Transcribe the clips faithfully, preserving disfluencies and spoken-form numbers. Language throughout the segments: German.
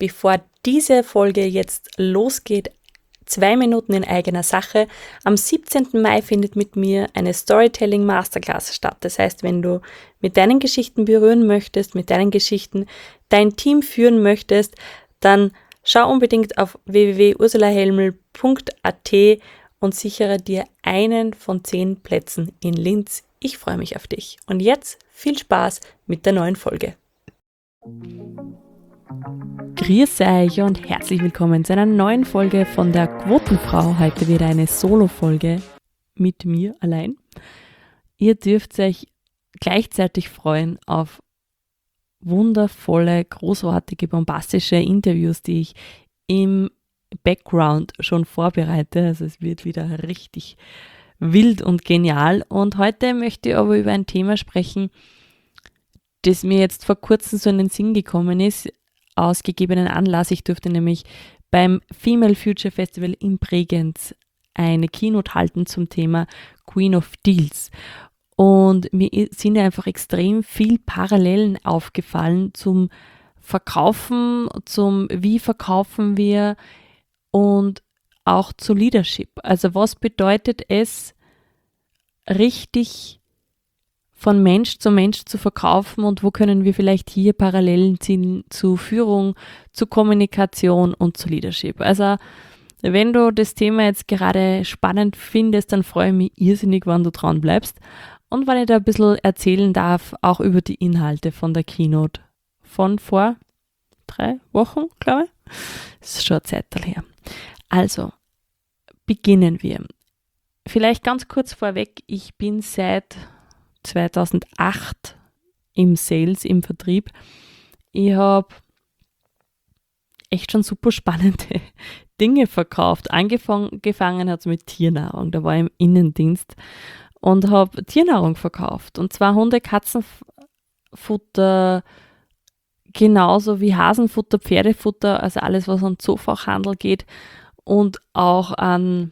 bevor diese Folge jetzt losgeht, zwei Minuten in eigener Sache. Am siebzehnten Mai findet mit mir eine Storytelling Masterclass statt. Das heißt, wenn du mit deinen Geschichten berühren möchtest, mit deinen Geschichten dein Team führen möchtest, dann schau unbedingt auf w w w punkt ursula helmel punkt a t und sichere dir einen von zehn Plätzen in Linz. Ich freue mich auf dich. Und jetzt viel Spaß mit der neuen Folge. Grüß euch und herzlich willkommen zu einer neuen Folge von der Quotenfrau. Heute wieder eine Solo-Folge mit mir allein. Ihr dürft euch gleichzeitig freuen auf wundervolle, großartige, bombastische Interviews, die ich im Background schon vorbereite. Also es wird wieder richtig wild und genial. Und heute möchte ich aber über ein Thema sprechen, das mir jetzt vor kurzem so in den Sinn gekommen ist, aus gegebenen Anlass. Ich durfte nämlich beim Female Future Festival in Bregenz eine Keynote halten zum Thema Queen of Deals. Und mir sind einfach extrem viel Parallelen aufgefallen zum Verkaufen, zum wie verkaufen wir und auch zu Leadership. Also was bedeutet es, richtig von Mensch zu Mensch zu verkaufen und wo können wir vielleicht hier Parallelen ziehen zu Führung, zu Kommunikation und zu Leadership. Also wenn du das Thema jetzt gerade spannend findest, dann freue ich mich irrsinnig, wenn du dran bleibst und wenn ich da ein bisschen erzählen darf, auch über die Inhalte von der Keynote von vor drei Wochen, glaube ich. Das ist schon eine Zeit her. Also, beginnen wir. Vielleicht ganz kurz vorweg, ich bin seit zweitausendacht im Sales, im Vertrieb. Ich habe echt schon super spannende Dinge verkauft. Angefangen hat es mit Tiernahrung, da war ich im Innendienst und habe Tiernahrung verkauft. Und zwar Hunde-, Katzenfutter, genauso wie Hasenfutter, Pferdefutter, also alles, was an Zoofachhandel geht und auch an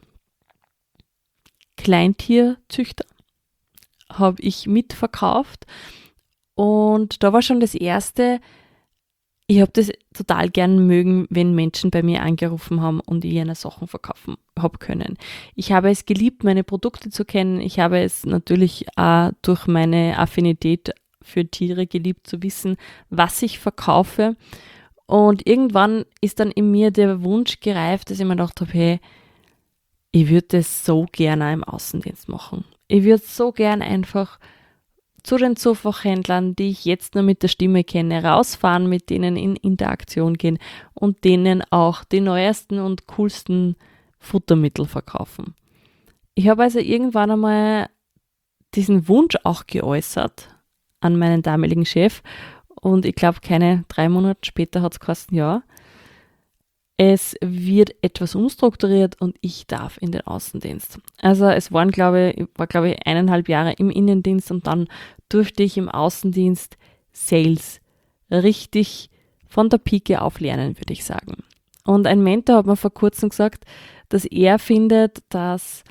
Kleintierzüchter habe ich mitverkauft. Und da war schon das Erste, ich habe das total gern mögen, wenn Menschen bei mir angerufen haben und ich ihnen Sachen verkaufen habe können. Ich habe es geliebt, meine Produkte zu kennen. Ich habe es natürlich auch durch meine Affinität für Tiere geliebt, zu wissen, was ich verkaufe. Und irgendwann ist dann in mir der Wunsch gereift, dass ich mir gedacht habe, hey, ich würde das so gerne im Außendienst machen. Ich würde so gern einfach zu den Zoofachhändlern, die ich jetzt nur mit der Stimme kenne, rausfahren, mit denen in Interaktion gehen und denen auch die neuesten und coolsten Futtermittel verkaufen. Ich habe also irgendwann einmal diesen Wunsch auch geäußert an meinen damaligen Chef und ich glaube, keine drei Monate später hat es geheißen, ja, es wird etwas umstrukturiert und ich darf in den Außendienst. Also es waren, glaube ich, war glaube ich eineinhalb Jahre im Innendienst und dann durfte ich im Außendienst Sales richtig von der Pike auf lernen, würde ich sagen. Und ein Mentor hat mir vor kurzem gesagt, dass er findet, dass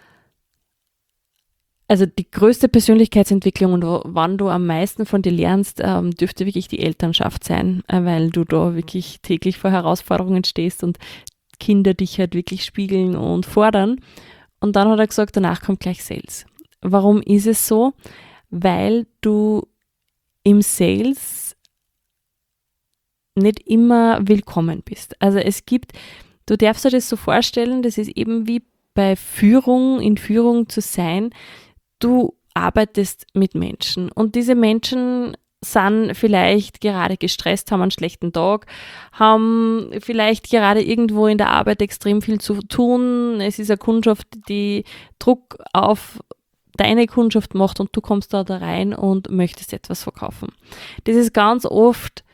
also die größte Persönlichkeitsentwicklung und wann du am meisten von dir lernst, ähm, dürfte wirklich die Elternschaft sein, äh, weil du da wirklich täglich vor Herausforderungen stehst und Kinder dich halt wirklich spiegeln und fordern. Und dann hat er gesagt, danach kommt gleich Sales. Warum ist es so? Weil du im Sales nicht immer willkommen bist. Also es gibt, du darfst dir das so vorstellen, das ist eben wie bei Führung, in Führung zu sein. Du arbeitest mit Menschen und diese Menschen sind vielleicht gerade gestresst, haben einen schlechten Tag, haben vielleicht gerade irgendwo in der Arbeit extrem viel zu tun. Es ist eine Kundschaft, die Druck auf deine Kundschaft macht und du kommst da, da rein und möchtest etwas verkaufen. Das ist ganz oft,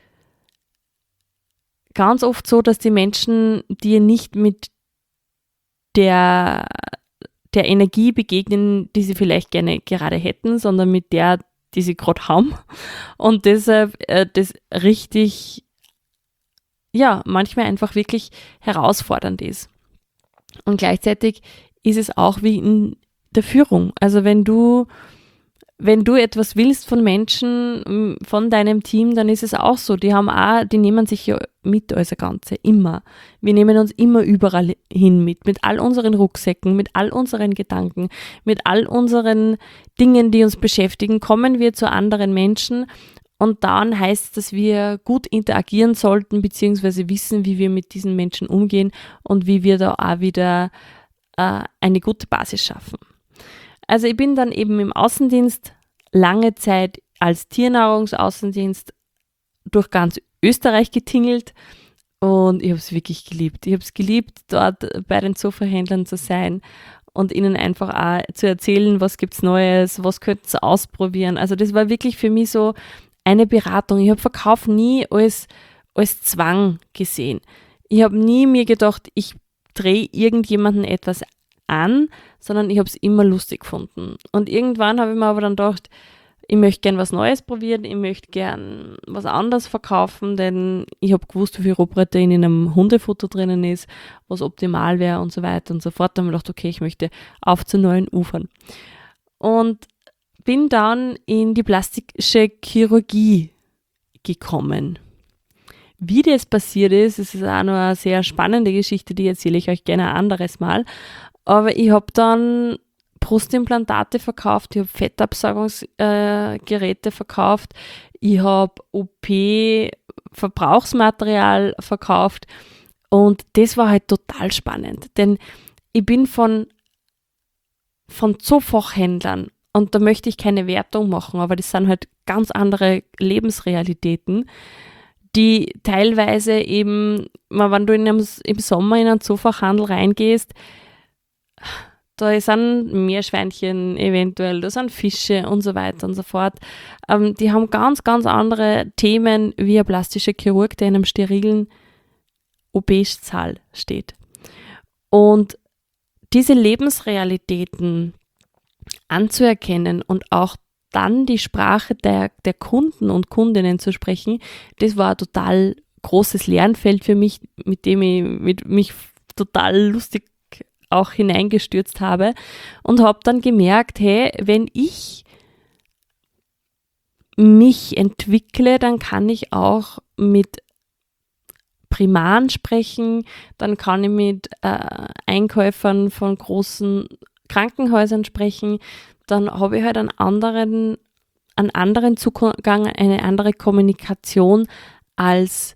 ganz oft so, dass die Menschen dir nicht mit der der Energie begegnen, die sie vielleicht gerne gerade hätten, sondern mit der, die sie gerade haben. Und deshalb äh, das richtig, ja, manchmal einfach wirklich herausfordernd ist. Und gleichzeitig ist es auch wie in der Führung. Also wenn du wenn du etwas willst von Menschen, von deinem Team, dann ist es auch so. Die haben auch, die nehmen sich ja mit als Ganze, immer. Wir nehmen uns immer überall hin mit, mit all unseren Rucksäcken, mit all unseren Gedanken, mit all unseren Dingen, die uns beschäftigen, kommen wir zu anderen Menschen und dann heißt es, dass wir gut interagieren sollten, beziehungsweise wissen, wie wir mit diesen Menschen umgehen und wie wir da auch wieder äh, eine gute Basis schaffen. Also ich bin dann eben im Außendienst lange Zeit als Tiernahrungsaußendienst durch ganz Österreich getingelt und ich habe es wirklich geliebt. Ich habe es geliebt, dort bei den Zoofachhändlern zu sein und ihnen einfach auch zu erzählen, was gibt es Neues, was könnten sie ausprobieren. Also das war wirklich für mich so eine Beratung. Ich habe Verkauf nie als, als Zwang gesehen. Ich habe nie mir gedacht, ich drehe irgendjemanden etwas an, sondern ich habe es immer lustig gefunden. Und irgendwann habe ich mir aber dann gedacht, ich möchte gern was Neues probieren, ich möchte gern was anderes verkaufen, denn ich habe gewusst, wie viel Rohprotein in einem Hundefutter drinnen ist, was optimal wäre und so weiter und so fort. Dann habe ich gedacht, okay, ich möchte auf zu neuen Ufern. Und bin dann in die plastische Chirurgie gekommen. Wie das passiert ist, das ist auch noch eine sehr spannende Geschichte, die erzähle ich euch gerne ein anderes Mal. Aber ich habe dann Brustimplantate verkauft, ich habe Fettabsaugungsgeräte äh, verkauft, ich habe O P-Verbrauchsmaterial verkauft und das war halt total spannend, denn ich bin von, von Zoofachhändlern und da möchte ich keine Wertung machen, aber das sind halt ganz andere Lebensrealitäten, die teilweise eben, wenn du in einem, im Sommer in einen Zoofachhandel reingehst, da sind Meerschweinchen eventuell, da sind Fische und so weiter und so fort. Ähm, die haben ganz, ganz andere Themen wie ein plastischer Chirurg, der in einem sterilen O P-Saal steht. Und diese Lebensrealitäten anzuerkennen und auch dann die Sprache der, der Kunden und Kundinnen zu sprechen, das war ein total großes Lernfeld für mich, mit dem ich mit mich total lustig auch hineingestürzt habe und habe dann gemerkt, hey, wenn ich mich entwickle, dann kann ich auch mit Primaren sprechen, dann kann ich mit äh, Einkäufern von großen Krankenhäusern sprechen, dann habe ich halt einen anderen, einen anderen Zugang, eine andere Kommunikation als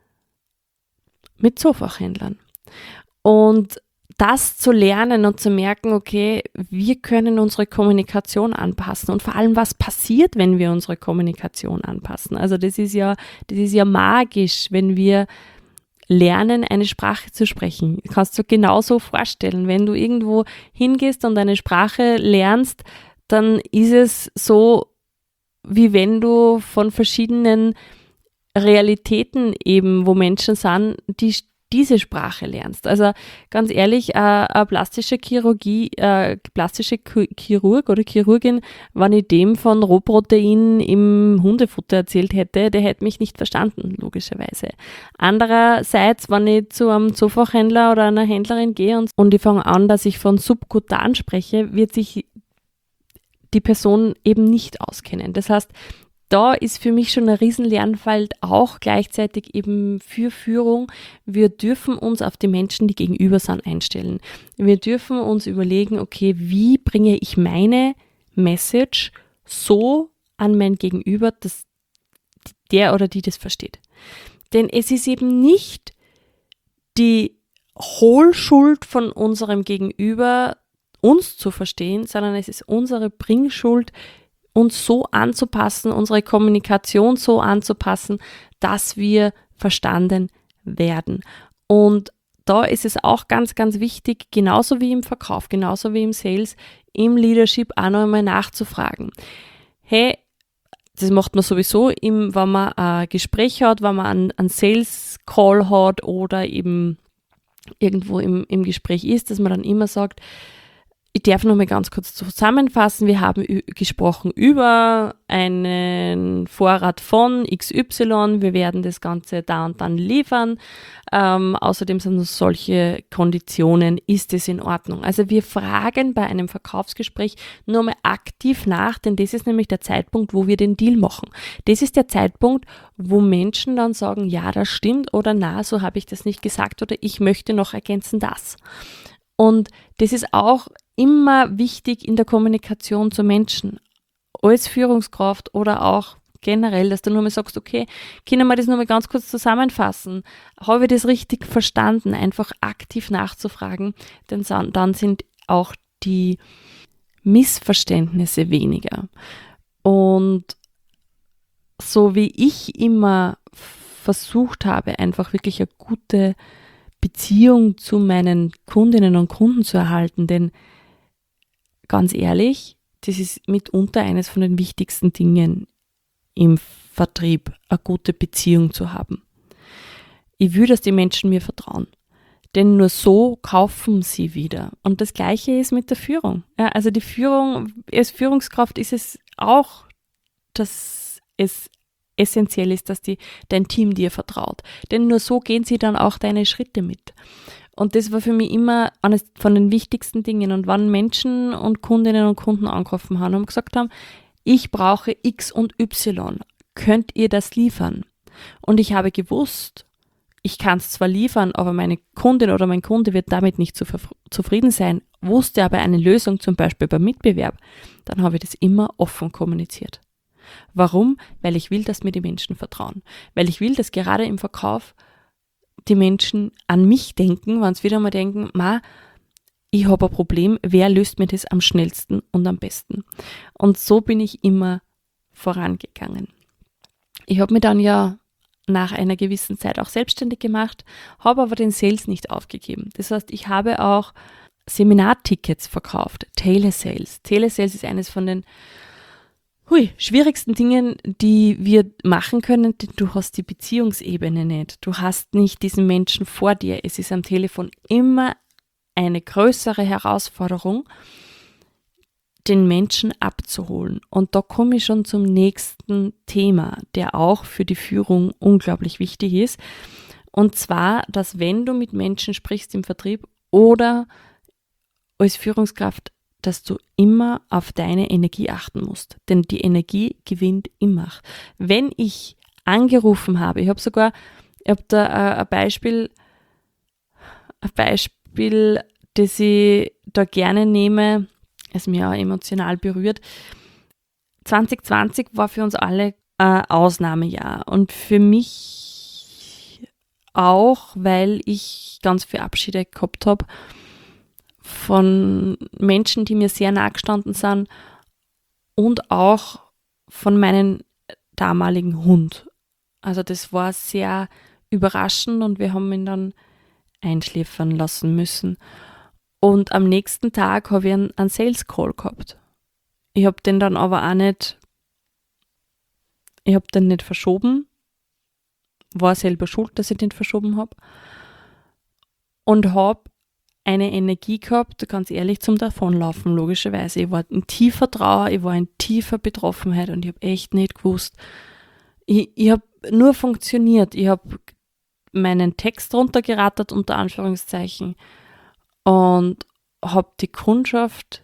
mit Zoofachhändlern. Und das zu lernen und zu merken, okay, wir können unsere Kommunikation anpassen und vor allem, was passiert, wenn wir unsere Kommunikation anpassen. Also das ist ja, das ist ja magisch, wenn wir lernen, eine Sprache zu sprechen. Das kannst du dir genauso vorstellen. Wenn du irgendwo hingehst und eine Sprache lernst, dann ist es so, wie wenn du von verschiedenen Realitäten eben, wo Menschen sind, die diese Sprache lernst. Also ganz ehrlich, äh, eine plastische Chirurgie, äh, plastische Chirurg oder Chirurgin, wenn ich dem von Rohprotein im Hundefutter erzählt hätte, der hätte mich nicht verstanden, logischerweise. Andererseits, wenn ich zu einem Zoofachhändler oder einer Händlerin gehe und, und ich fange an, dass ich von subkutan spreche, wird sich die Person eben nicht auskennen. Das heißt, da ist für mich schon ein Riesenlernfeld, auch gleichzeitig eben für Führung. Wir dürfen uns auf die Menschen, die gegenüber sind, einstellen. Wir dürfen uns überlegen, okay, wie bringe ich meine Message so an mein Gegenüber, dass der oder die das versteht. Denn es ist eben nicht die Hohlschuld von unserem Gegenüber, uns zu verstehen, sondern es ist unsere Bringschuld, uns so anzupassen, unsere Kommunikation so anzupassen, dass wir verstanden werden. Und da ist es auch ganz, ganz wichtig, genauso wie im Verkauf, genauso wie im Sales, im Leadership auch noch einmal nachzufragen. Hey, das macht man sowieso, im, wenn man ein Gespräch hat, wenn man einen, einen Sales-Call hat oder eben irgendwo im, im Gespräch ist, dass man dann immer sagt, ich darf noch mal ganz kurz zusammenfassen. Wir haben ü- gesprochen über einen Vorrat von X Y. Wir werden das Ganze da und dann liefern. Ähm, außerdem sind noch solche Konditionen. Ist es in Ordnung? Also wir fragen bei einem Verkaufsgespräch nur mal aktiv nach, denn das ist nämlich der Zeitpunkt, wo wir den Deal machen. Das ist der Zeitpunkt, wo Menschen dann sagen, ja, das stimmt oder na, so habe ich das nicht gesagt oder ich möchte noch ergänzen das. Und das ist auch immer wichtig in der Kommunikation zu Menschen, als Führungskraft oder auch generell, dass du nur mal sagst, okay, können wir das nur mal ganz kurz zusammenfassen? Habe ich das richtig verstanden? Einfach aktiv nachzufragen, denn dann sind auch die Missverständnisse weniger. Und so wie ich immer versucht habe, einfach wirklich eine gute Beziehung zu meinen Kundinnen und Kunden zu erhalten, denn ganz ehrlich, das ist mitunter eines von den wichtigsten Dingen im Vertrieb, eine gute Beziehung zu haben. Ich will, dass die Menschen mir vertrauen, denn nur so kaufen sie wieder. Und das Gleiche ist mit der Führung. Ja, also die Führung, als Führungskraft ist es auch, dass es essentiell ist, dass die, dein Team dir vertraut. Denn nur so gehen sie dann auch deine Schritte mit. Und das war für mich immer eines von den wichtigsten Dingen. Und wenn Menschen und Kundinnen und Kunden angerufen haben und gesagt haben, ich brauche X und Y, könnt ihr das liefern? Und ich habe gewusst, ich kann es zwar liefern, aber meine Kundin oder mein Kunde wird damit nicht zufrieden sein, wusste aber eine Lösung, zum Beispiel beim Mitbewerb, dann habe ich das immer offen kommuniziert. Warum? Weil ich will, dass mir die Menschen vertrauen. Weil ich will, dass gerade im Verkauf die Menschen an mich denken, wenn sie wieder mal denken, ma, ich habe ein Problem, wer löst mir das am schnellsten und am besten? Und so bin ich immer vorangegangen. Ich habe mich dann ja nach einer gewissen Zeit auch selbstständig gemacht, habe aber den Sales nicht aufgegeben. Das heißt, ich habe auch Seminartickets verkauft, Telesales. Telesales ist eines von den hui, schwierigsten Dingen, die wir machen können, denn du hast die Beziehungsebene nicht. Du hast nicht diesen Menschen vor dir. Es ist am Telefon immer eine größere Herausforderung, den Menschen abzuholen. Und da komme ich schon zum nächsten Thema, der auch für die Führung unglaublich wichtig ist. Und zwar, dass wenn du mit Menschen sprichst im Vertrieb oder als Führungskraft, dass du immer auf deine Energie achten musst. Denn die Energie gewinnt immer. Wenn ich angerufen habe, ich habe sogar, ich habe da ein Beispiel, ein Beispiel, das ich da gerne nehme, es mir auch emotional berührt. zwanzig zwanzig war für uns alle ein Ausnahmejahr und für mich auch, weil ich ganz viele Abschiede gehabt habe von Menschen, die mir sehr nahe gestanden sind und auch von meinem damaligen Hund. Also das war sehr überraschend und wir haben ihn dann einschläfern lassen müssen. Und am nächsten Tag habe ich einen, einen Sales Call gehabt. Ich habe den dann aber auch nicht, ich habe den nicht verschoben, war selber schuld, dass ich den verschoben habe und habe eine Energie gehabt, ganz ehrlich, zum Davonlaufen, logischerweise. Ich war in tiefer Trauer, ich war in tiefer Betroffenheit und ich habe echt nicht gewusst. Ich, ich habe nur funktioniert. Ich habe meinen Text runtergerattert, unter Anführungszeichen, und habe die Kundschaft,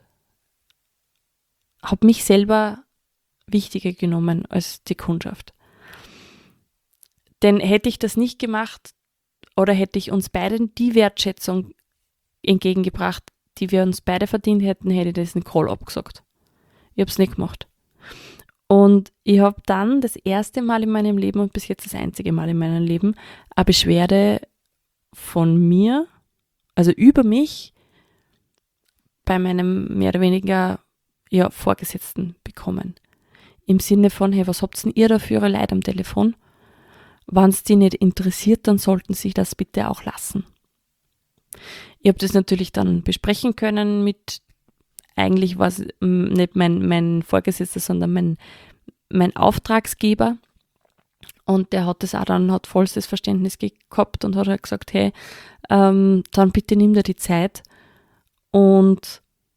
habe mich selber wichtiger genommen als die Kundschaft. Denn hätte ich das nicht gemacht oder hätte ich uns beiden die Wertschätzung entgegengebracht, die wir uns beide verdient hätten, hätte ich diesen Call abgesagt. Ich habe es nicht gemacht. Und ich habe dann das erste Mal in meinem Leben und bis jetzt das einzige Mal in meinem Leben eine Beschwerde von mir, also über mich, bei meinem mehr oder weniger ja, Vorgesetzten bekommen. Im Sinne von, hey, was habt denn ihr da für eure Leute am Telefon? Wenn es die nicht interessiert, dann sollten sie das bitte auch lassen. Ich habe das natürlich dann besprechen können mit, eigentlich war es nicht mein, mein Vorgesetzter, sondern mein, mein Auftragsgeber. Und der hat das auch dann, hat vollstes Verständnis gehabt und hat halt gesagt, hey, ähm, dann bitte nimm dir die Zeit und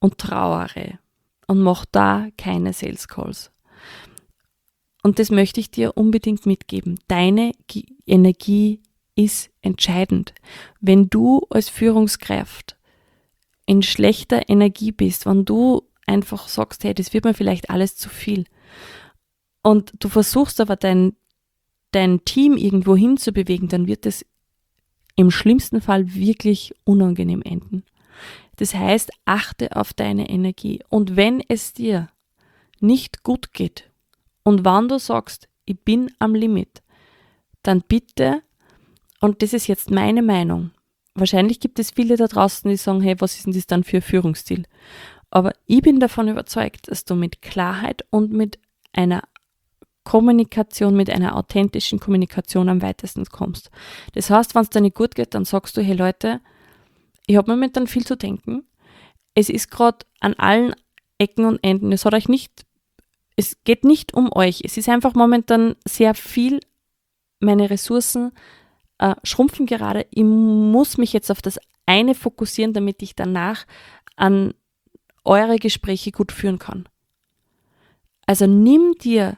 und trauere und mach da keine Sales Calls. Und das möchte ich dir unbedingt mitgeben. Deine G- Energie ist entscheidend. Wenn du als Führungskraft in schlechter Energie bist, wenn du einfach sagst, hey, das wird mir vielleicht alles zu viel und du versuchst aber dein, dein Team irgendwo hinzubewegen, dann wird es im schlimmsten Fall wirklich unangenehm enden. Das heißt, achte auf deine Energie. Und wenn es dir nicht gut geht und wenn du sagst, ich bin am Limit, dann bitte, und das ist jetzt meine Meinung, wahrscheinlich gibt es viele da draußen, die sagen, hey, was ist denn das dann für ein Führungsstil? Aber ich bin davon überzeugt, dass du mit Klarheit und mit einer Kommunikation, mit einer authentischen Kommunikation am weitesten kommst. Das heißt, wenn es dir nicht gut geht, dann sagst du, hey Leute, ich habe momentan viel zu denken. Es ist gerade an allen Ecken und Enden. Es hat euch nicht, es geht nicht um euch. Es ist einfach momentan sehr viel, meine Ressourcen äh, schrumpfen gerade. Ich muss mich jetzt auf das eine fokussieren, damit ich danach an eure Gespräche gut führen kann. Also nimm dir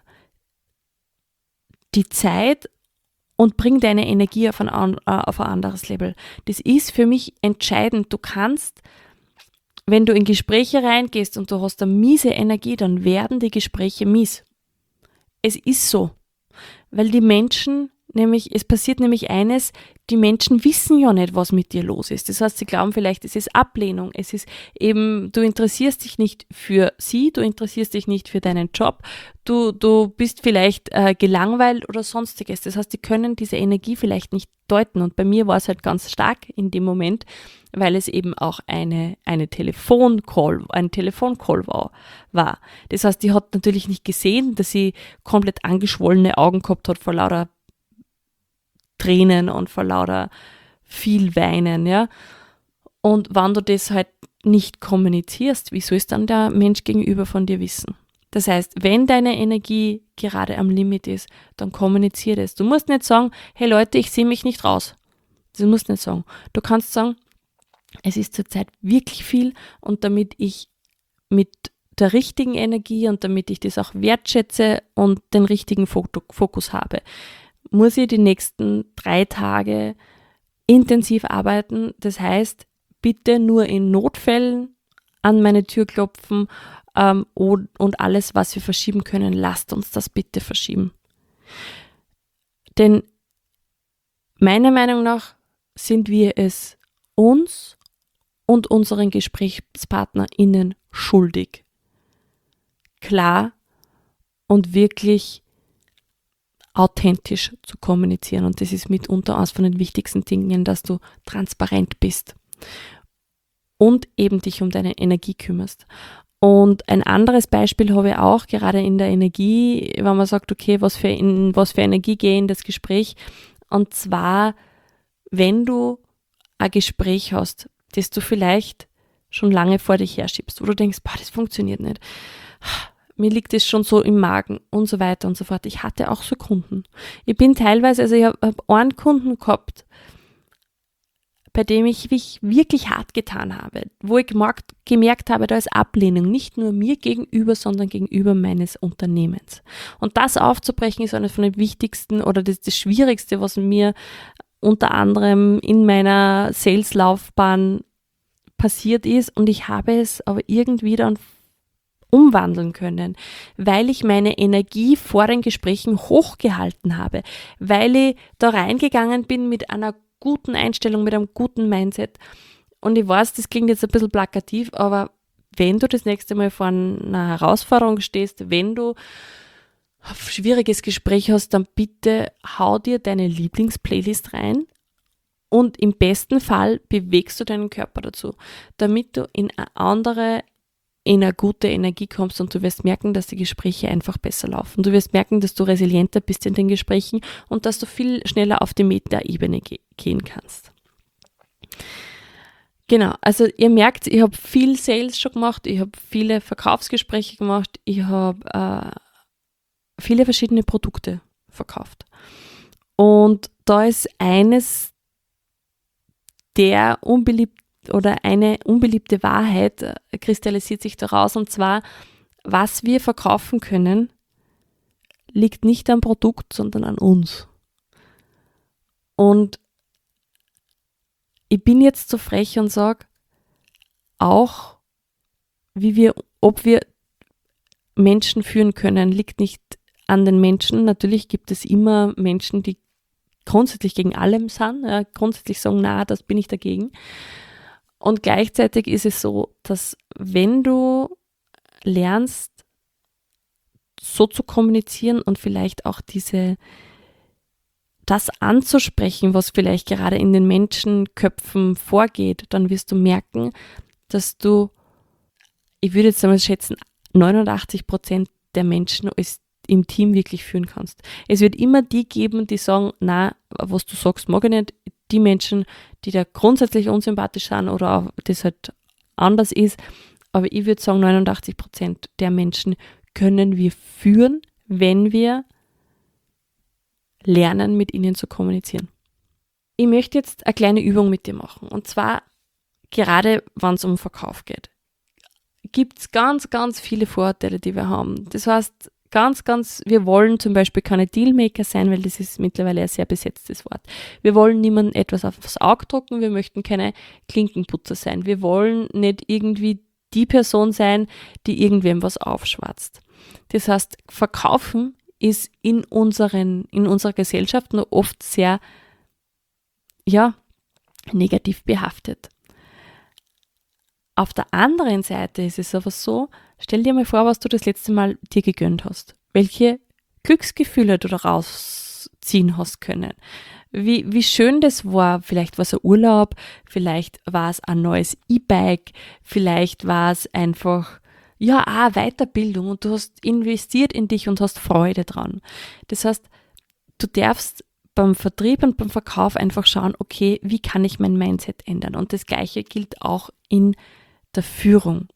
die Zeit und bring deine Energie auf ein, auf ein anderes Level. Das ist für mich entscheidend. Du kannst, wenn du in Gespräche reingehst und du hast eine miese Energie, dann werden die Gespräche mies. Es ist so. Weil die Menschen, nämlich, es passiert nämlich eines, die Menschen wissen ja nicht, was mit dir los ist. Das heißt, sie glauben vielleicht, es ist Ablehnung, es ist eben, du interessierst dich nicht für sie, du interessierst dich nicht für deinen Job, du, du bist vielleicht äh, gelangweilt oder sonstiges. Das heißt, die können diese Energie vielleicht nicht deuten. Und bei mir war es halt ganz stark in dem Moment, weil es eben auch eine, eine Telefoncall, ein Telefoncall war, war. Das heißt, die hat natürlich nicht gesehen, dass sie komplett angeschwollene Augen gehabt hat vor lauter Tränen und vor lauter viel Weinen, ja. Und wenn du das halt nicht kommunizierst, wie soll es dann der Mensch gegenüber von dir wissen? Das heißt, wenn deine Energie gerade am Limit ist, dann kommuniziere es. Du musst nicht sagen, hey Leute, ich sehe mich nicht raus. Das musst du nicht sagen. Du kannst sagen, es ist zurzeit wirklich viel und damit ich mit der richtigen Energie und damit ich das auch wertschätze und den richtigen Fokus habe, muss ich die nächsten drei Tage intensiv arbeiten. Das heißt, bitte nur in Notfällen an meine Tür klopfen ähm, und, und alles, was wir verschieben können, lasst uns das bitte verschieben. Denn meiner Meinung nach sind wir es uns und unseren GesprächspartnerInnen schuldig, klar und wirklich authentisch zu kommunizieren. Und das ist mitunter eines von den wichtigsten Dingen, dass du transparent bist und eben dich um deine Energie kümmerst. Und ein anderes Beispiel habe ich auch, gerade in der Energie, wenn man sagt, okay, was für, in, was für Energie gehe in das Gespräch. Und zwar, wenn du ein Gespräch hast, das du vielleicht schon lange vor dich herschiebst, wo du denkst, boah, das funktioniert nicht. Mir liegt es schon so im Magen und so weiter und so fort. Ich hatte auch so Kunden. Ich bin teilweise, also ich habe hab einen Kunden gehabt, bei dem ich mich wirklich hart getan habe, wo ich gemerkt, gemerkt habe, da ist Ablehnung, nicht nur mir gegenüber, sondern gegenüber meines Unternehmens. Und das aufzubrechen ist eines von den wichtigsten oder das, das Schwierigste, was mir unter anderem in meiner Sales-Laufbahn passiert ist. Und ich habe es aber irgendwie dann umwandeln können, weil ich meine Energie vor den Gesprächen hochgehalten habe, weil ich da reingegangen bin mit einer guten Einstellung, mit einem guten Mindset. Und ich weiß, das klingt jetzt ein bisschen plakativ, aber wenn du das nächste Mal vor einer Herausforderung stehst, wenn du ein schwieriges Gespräch hast, dann bitte hau dir deine Lieblingsplaylist rein und im besten Fall bewegst du deinen Körper dazu, damit du in eine andere in eine gute Energie kommst und du wirst merken, dass die Gespräche einfach besser laufen. Du wirst merken, dass du resilienter bist in den Gesprächen und dass du viel schneller auf die Meta-Ebene ge- gehen kannst. Genau, also ihr merkt, ich habe viel Sales schon gemacht, ich habe viele Verkaufsgespräche gemacht, ich habe äh, viele verschiedene Produkte verkauft. Und da ist eines der unbeliebten oder eine unbeliebte Wahrheit äh, kristallisiert sich daraus, und zwar, was wir verkaufen können, liegt nicht am Produkt, sondern an uns. Und ich bin jetzt so frech und sage, auch wie wir, ob wir Menschen führen können, liegt nicht an den Menschen. Natürlich gibt es immer Menschen, die grundsätzlich gegen allem sind, ja, grundsätzlich sagen, na, das bin ich dagegen. Und gleichzeitig ist es so, dass wenn du lernst, so zu kommunizieren und vielleicht auch diese, das anzusprechen, was vielleicht gerade in den Menschenköpfen vorgeht, dann wirst du merken, dass du, ich würde jetzt einmal schätzen, neunundachtzig Prozent der Menschen ist im Team wirklich führen kannst. Es wird immer die geben, die sagen, na, was du sagst, mag ich nicht. Die Menschen, die da grundsätzlich unsympathisch sind oder auch das halt anders ist. Aber ich würde sagen, neunundachtzig Prozent der Menschen können wir führen, wenn wir lernen, mit ihnen zu kommunizieren. Ich möchte jetzt eine kleine Übung mit dir machen. Und zwar, gerade wenn es um Verkauf geht, gibt es ganz, ganz viele Vorurteile, die wir haben. Das heißt, ganz, ganz, wir wollen zum Beispiel keine Dealmaker sein, weil das ist mittlerweile ein sehr besetztes Wort. Wir wollen niemandem etwas aufs Auge drucken, wir möchten keine Klinkenputzer sein. Wir wollen nicht irgendwie die Person sein, die irgendwem was aufschwatzt. Das heißt, Verkaufen ist in unseren, in unserer Gesellschaft noch oft sehr, ja, negativ behaftet. Auf der anderen Seite ist es aber so, stell dir mal vor, was du das letzte Mal dir gegönnt hast. Welche Glücksgefühle du daraus ziehen hast können. Wie, wie schön das war. Vielleicht war es ein Urlaub, vielleicht war es ein neues E-Bike, vielleicht war es einfach, ja, eine Weiterbildung und du hast investiert in dich und hast Freude dran. Das heißt, du darfst beim Vertrieb und beim Verkauf einfach schauen, okay, wie kann ich mein Mindset ändern? Und das Gleiche gilt auch in der Führung.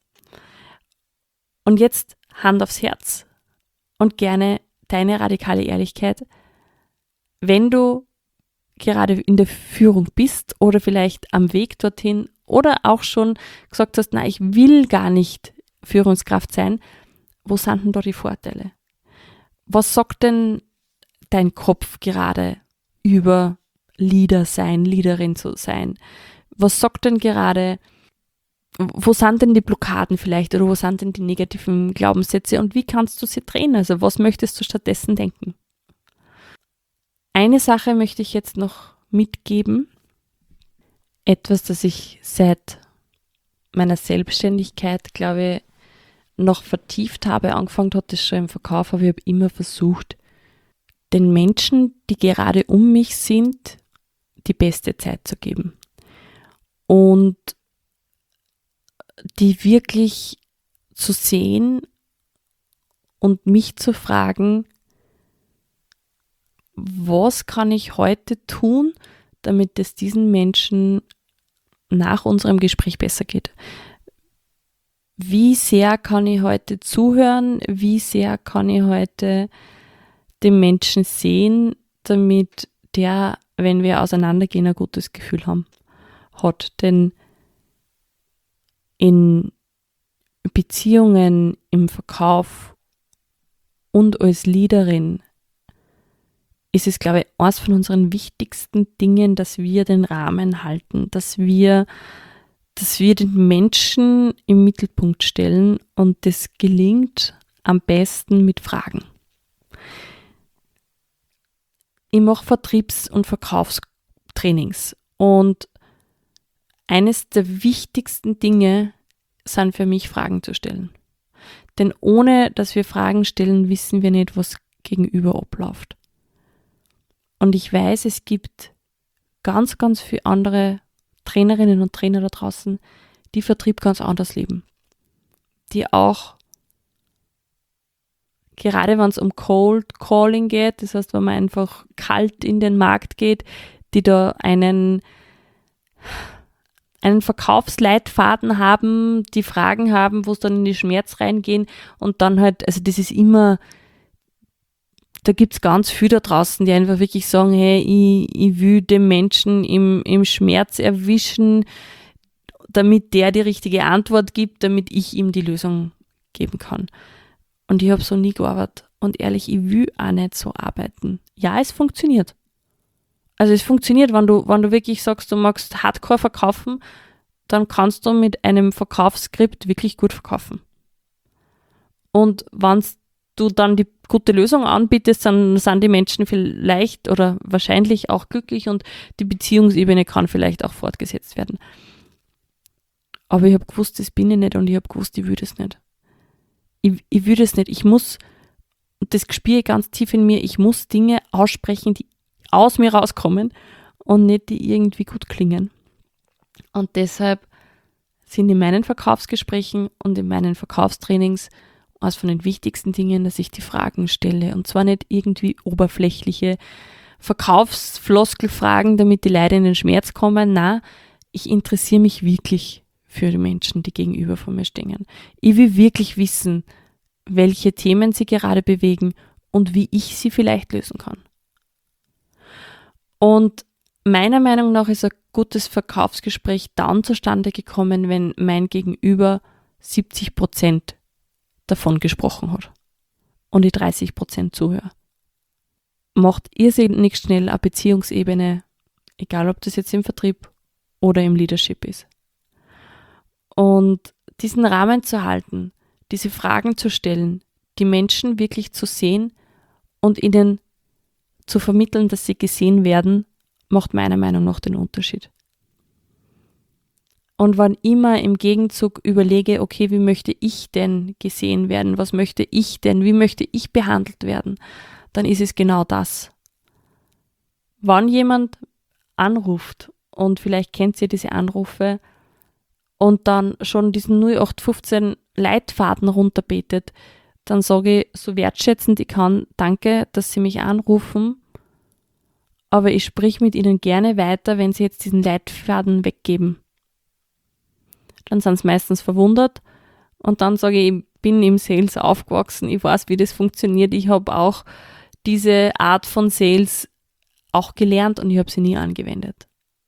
Und jetzt Hand aufs Herz und gerne deine radikale Ehrlichkeit. Wenn du gerade in der Führung bist oder vielleicht am Weg dorthin oder auch schon gesagt hast, nein, ich will gar nicht Führungskraft sein, wo sind denn da die Vorteile? Was sagt denn dein Kopf gerade über Leader sein, Leaderin zu sein? Was sagt denn gerade, wo sind denn die Blockaden vielleicht oder wo sind denn die negativen Glaubenssätze und wie kannst du sie drehen? Also was möchtest du stattdessen denken? Eine Sache möchte ich jetzt noch mitgeben. Etwas, das ich seit meiner Selbstständigkeit, glaube ich, noch vertieft habe. Angefangen hat das schon im Verkauf, aber ich habe immer versucht, den Menschen, die gerade um mich sind, die beste Zeit zu geben. Und die wirklich zu sehen und mich zu fragen, was kann ich heute tun, damit es diesen Menschen nach unserem Gespräch besser geht? Wie sehr kann ich heute zuhören? Wie sehr kann ich heute den Menschen sehen, damit der, wenn wir auseinandergehen, ein gutes Gefühl haben, hat? Denn in Beziehungen, im Verkauf und als Leaderin ist es, glaube ich, eines von unseren wichtigsten Dingen, dass wir den Rahmen halten, dass wir, dass wir den Menschen im Mittelpunkt stellen und das gelingt am besten mit Fragen. Ich mache Vertriebs- und Verkaufstrainings und eines der wichtigsten Dinge sind für mich, Fragen zu stellen. Denn ohne, dass wir Fragen stellen, wissen wir nicht, was gegenüber abläuft. Und ich weiß, es gibt ganz, ganz viele andere Trainerinnen und Trainer da draußen, die Vertrieb ganz anders leben. Die auch, gerade wenn es um Cold Calling geht, das heißt, wenn man einfach kalt in den Markt geht, die da einen einen Verkaufsleitfaden haben, die Fragen haben, wo es dann in die Schmerz reingehen und dann halt, also das ist immer, da gibt es ganz viele da draußen, die einfach wirklich sagen, hey, ich, ich will den Menschen im, im Schmerz erwischen, damit der die richtige Antwort gibt, damit ich ihm die Lösung geben kann. Und ich habe so nie gearbeitet. Und ehrlich, ich will auch nicht so arbeiten. Ja, es funktioniert. Also es funktioniert, wenn du, wenn du wirklich sagst, du magst Hardcore verkaufen, dann kannst du mit einem Verkaufsskript wirklich gut verkaufen. Und wenn du dann die gute Lösung anbietest, dann sind die Menschen vielleicht oder wahrscheinlich auch glücklich und die Beziehungsebene kann vielleicht auch fortgesetzt werden. Aber ich habe gewusst, das bin ich nicht und ich habe gewusst, ich will das nicht. Ich, ich will das nicht. Ich muss, und das spüre ich ganz tief in mir, ich muss Dinge aussprechen, die aus mir rauskommen und nicht die irgendwie gut klingen. Und deshalb sind in meinen Verkaufsgesprächen und in meinen Verkaufstrainings eines von den wichtigsten Dingen, dass ich die Fragen stelle. Und zwar nicht irgendwie oberflächliche Verkaufsfloskelfragen, damit die Leute in den Schmerz kommen. Nein, ich interessiere mich wirklich für die Menschen, die gegenüber von mir stehen. Ich will wirklich wissen, welche Themen sie gerade bewegen und wie ich sie vielleicht lösen kann. Und meiner Meinung nach ist ein gutes Verkaufsgespräch dann zustande gekommen, wenn mein Gegenüber siebzig Prozent davon gesprochen hat und ich dreißig Prozent zuhöre. Macht irrsinnig schnell eine Beziehungsebene, egal ob das jetzt im Vertrieb oder im Leadership ist. Und diesen Rahmen zu halten, diese Fragen zu stellen, die Menschen wirklich zu sehen und ihnen zu vermitteln, dass sie gesehen werden, macht meiner Meinung nach den Unterschied. Und wann immer im Gegenzug überlege, okay, wie möchte ich denn gesehen werden? Was möchte ich denn? Wie möchte ich behandelt werden? Dann ist es genau das. Wann jemand anruft und vielleicht kennt ihr diese Anrufe und dann schon diesen null acht fünfzehn Leitfaden runterbetet, dann sage ich so wertschätzend ich kann, danke, dass Sie mich anrufen, aber ich sprich mit Ihnen gerne weiter, wenn Sie jetzt diesen Leitfaden weggeben. Dann sind sie meistens verwundert und dann sage ich, ich bin im Sales aufgewachsen, ich weiß, wie das funktioniert, ich habe auch diese Art von Sales auch gelernt und ich habe sie nie angewendet.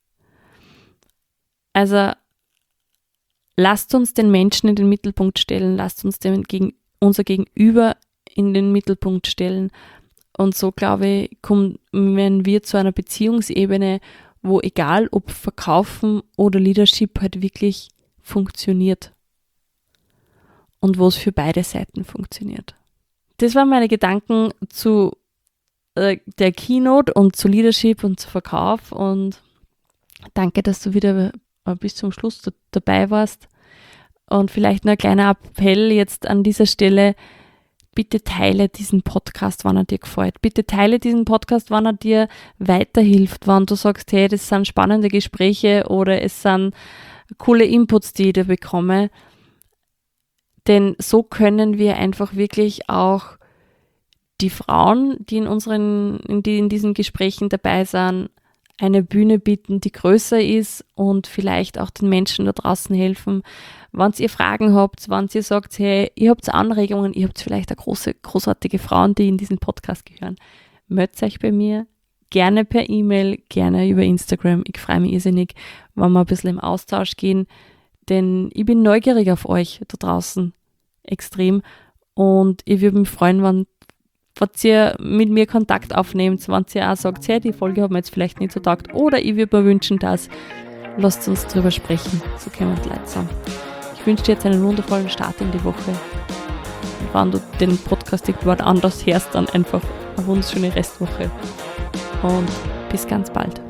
Also lasst uns den Menschen in den Mittelpunkt stellen, lasst uns den gegen, unser Gegenüber in den Mittelpunkt stellen und so, glaube ich, kommen wir zu einer Beziehungsebene, wo egal ob Verkaufen oder Leadership halt wirklich funktioniert und wo es für beide Seiten funktioniert. Das waren meine Gedanken zu äh, der Keynote und zu Leadership und zu Verkauf und danke, dass du wieder äh, bis zum Schluss d- dabei warst und vielleicht noch ein kleiner Appell jetzt an dieser Stelle, bitte teile diesen Podcast, wenn er dir gefällt. Bitte teile diesen Podcast, wenn er dir weiterhilft, wenn du sagst, hey, das sind spannende Gespräche oder es sind coole Inputs, die ich da bekomme. Denn so können wir einfach wirklich auch die Frauen, die in unseren, in, die in diesen Gesprächen dabei sind, eine Bühne bieten, die größer ist und vielleicht auch den Menschen da draußen helfen. Wenn ihr Fragen habt, wenn ihr sagt, hey, ihr habt Anregungen, ihr habt vielleicht auch große, großartige Frauen, die in diesen Podcast gehören, meldet euch bei mir. Gerne per E-Mail, gerne über Instagram. Ich freue mich irrsinnig, wenn wir ein bisschen im Austausch gehen, denn ich bin neugierig auf euch da draußen extrem und ich würde mich freuen, wenn, wenn ihr mit mir Kontakt aufnehmt, wenn ihr auch sagt, hey, die Folge hat mir jetzt vielleicht nicht so taugt oder ich würde mir wünschen, dass, lasst uns drüber sprechen, so können wir die Leute zusammen. Ich wünsche dir jetzt einen wundervollen Start in die Woche. Und wenn du den Podcast irgendwann anders hörst, dann einfach eine wunderschöne Restwoche. Und bis ganz bald.